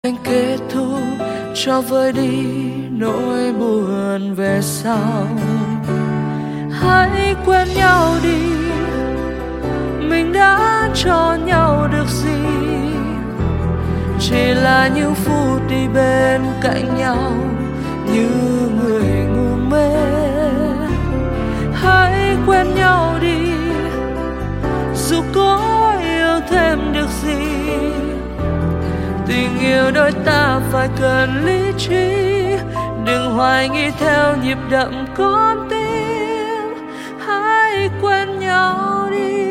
Anh kết thúc cho vơi đi nỗi buồn về sau. Hãy quên nhau đi, mình đã cho nhau được gì? Chỉ là những phút đi bên cạnh nhau như người ngu mê. Hãy quên nhau đi, dù có yêu thêm được gì. Tình yêu đôi ta phải cần lý trí, đừng hoài nghi theo nhịp đập con tim. Hãy quên nhau đi.